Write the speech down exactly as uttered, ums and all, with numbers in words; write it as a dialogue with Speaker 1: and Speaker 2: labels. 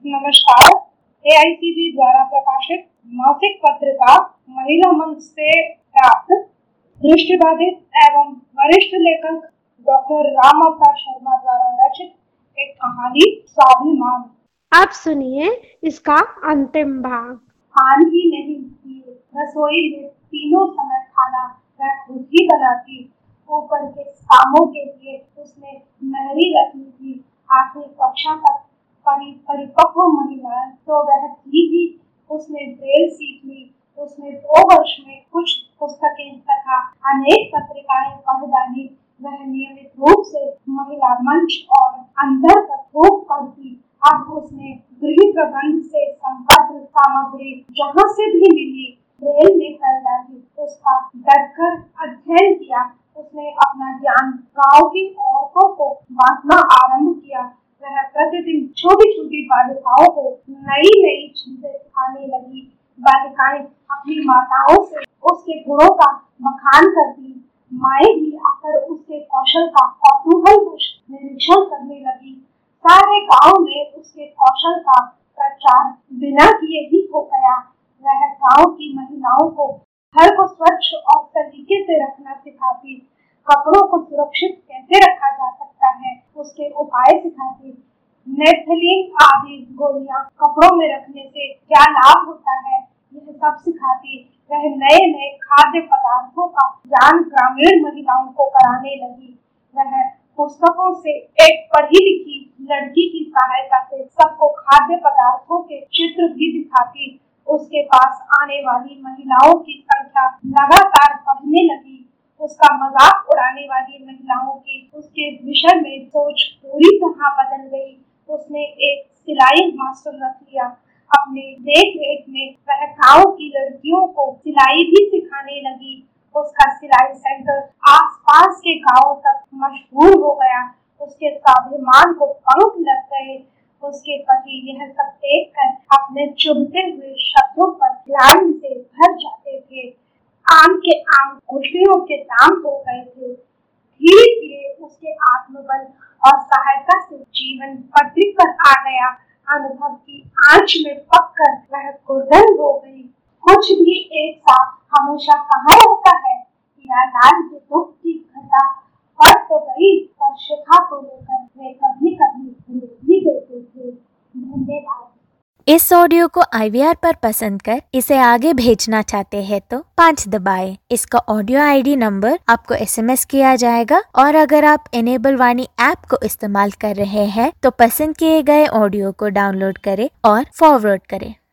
Speaker 1: नमस्कार। ए आई C B द्वारा प्रकाशित मासिक पत्रिका महिला मंच से प्राप्त दृष्टिबाधित एवं वरिष्ठ लेखक डॉक्टर राम अवतार शर्मा द्वारा रचित एक कहानी स्वाभिमान।
Speaker 2: आप सुनिए इसका अंतिम भाग।
Speaker 1: खान ही नहीं थी रसोई में तीनों समय खाना वह खुद ही बनाती। ऊपर के कामों के लिए उसने मेहरी रखी थी। आठवीं कक्षा तक परिपक्व महिला तो वह थी ही। उसने ब्रेल सीख ली। उसने दो वर्ष में कुछ पुस्तकें तथा अनेक पत्रिकाएं पढ़ डाली। वह नियमित रूप से महिला मंच और अंदर खूब पढ़ती। अब उसने गृह प्रबंध से संबद्ध सामग्री जहाँ से भी मिली ब्रेल में कर डाली। उसका डटकर अध्ययन किया। उसने अपना ज्ञान गांव की औरतों को बांटना आरंभ किया। वह प्रतिदिन छोटी छोटी बालिकाओं को नई नई चीजें सिखाने लगी। बालिकाएं अपनी माताओं से उसके गुणों का बखान करती। माएं भी आकर उसके कौशल का कौतूहलवश निरीक्षण करने लगी। सारे गांव में उसके कौशल का प्रचार बिना किए ही हो गया। वह गांव की महिलाओं को घर को स्वच्छ और तरीके से रखना सिखाती। कपड़ों को सुरक्षित कैसे रखा जा सकता है उसके उपाय सिखाती। नेपथलीन आदि गोलियां कपड़ों में रखने से क्या लाभ होता है यह सब सिखाती। वह नए नए खाद्य पदार्थों का ज्ञान ग्रामीण महिलाओं को कराने लगी। वह पुस्तकों से एक पढ़ी लिखी लड़की की सहायता से सबको खाद्य पदार्थों के चित्र भी दिखाती। उसके पास आने वाली महिलाओं की संख्या लगातार बढ़ने लगी। उसका मजाक उड़ाने वाली महिलाओं की उसके विषय में सोच पूरी तरह बदल गई। उसने एक सिलाई मास्टर रख लिया। अपने देख रेख में वह गांव की लड़कियों को सिलाई भी सिखाने लगी। उसका सिलाई सेंटर आसपास के गांवों तक मशहूर हो गया। उसके स्वाभिमान को पंख लग गए। उसके पति यह सब देखकर अपने चुभते हुए शब्दों पर ध्यान से भर जाते थे। आम के आम कुर्सियों के दाम हो गए थे। धीरे धीरे उसके आत्मबल और सहायता से जीवन पटरी पर आ गया। अनुभव की आंच में पककर वह कुर्दन हो गई। कुछ भी एक साथ हमेशा कहाँ रहता है। लाल के दुख की घटा फट तो गई पर शिखा को लेकर वे कभी कभी भी देते थे। धन्यवाद।
Speaker 3: इस ऑडियो को आई वी आर पर पसंद कर इसे आगे भेजना चाहते हैं तो पाँच दबाएं। इसका ऑडियो आई डी नंबर आपको एस एम एस किया जाएगा और अगर आप इनेबल वाणी ऐप को इस्तेमाल कर रहे हैं तो पसंद किए गए ऑडियो को डाउनलोड करें और फॉरवर्ड करें।